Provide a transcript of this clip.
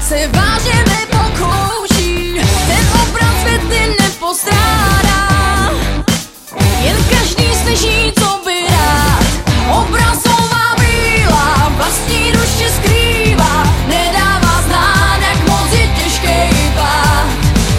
se vážně nepokouší, ten obraz světy nepostrádá. Jen každý slyší, co by rád, obrazová brýla, vlastní duše